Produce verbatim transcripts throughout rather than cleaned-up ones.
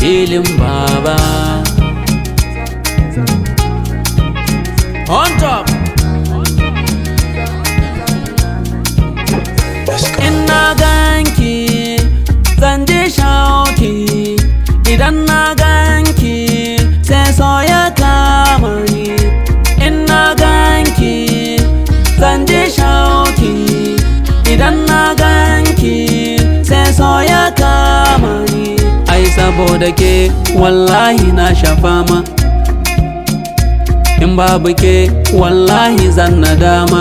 filin baba. On top. Ina ganki zan ji shauki, idan na ganki sai so ya kama ni. Ina ganki zan ji shauki, idan na ganki sai so ya kama ni. Ai saboda ke wallahi na sha fama, in babu ke wallahi zan nadama.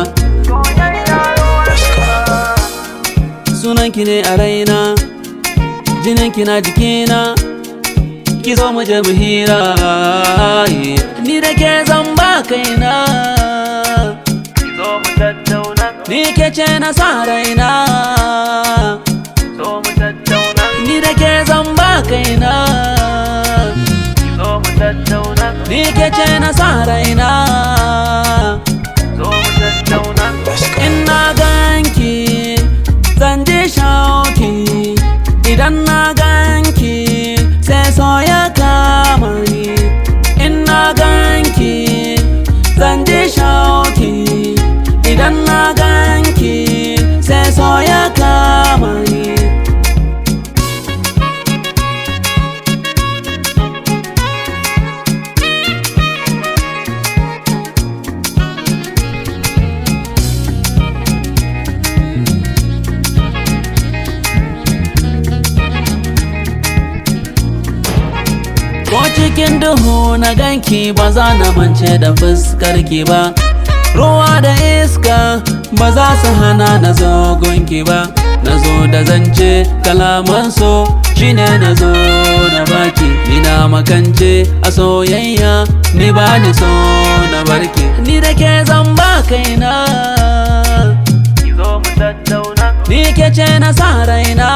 Sunanki ne a raina, jininki na jikina, ki zo mu je mu hira. Ni da ke zan ba kaina, ki zo mu tattauna. Ni ke ce na sa raina, zo mu tattauna. Ni da ke zan ba kaina, ki zo mu tattauna. Ni ke ce na sa raina, zo mu tattauna. Ina ganki zan ji shauki, idan na ganki sai so ya kama ni. Ina ganki zan ji shauki, idan na ganki sai so ya kama ni. Ko cikin duhu na ganki ba za na mance da fuskarki ba. Ruwa da iska ba za su hana na zo gunki ba. Na zo da zance kalaman so shine na zo na baki. Ina makance a soyayya ni ba ni so na barki. Ni da ke zan ba kaina, ki zo mu tattauna. Ni ke ce na sa raina,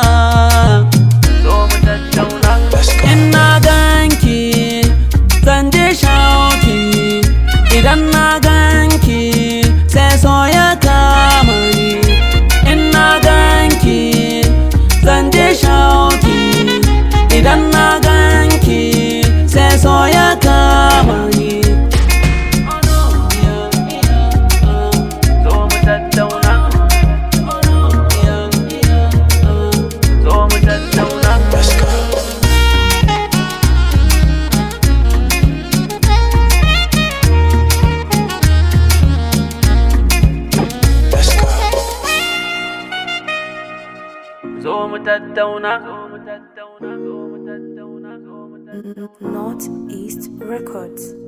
zo mu tattauna. Ina ganki zan ji shauki, idan na ganki sai so ya kama ni. Ina ganki zan ji shauki, idan na ganki sai so ya kama ni. Zo mu tattauna, zo mu tattauna. Zo mu tattauna. Northeast Records.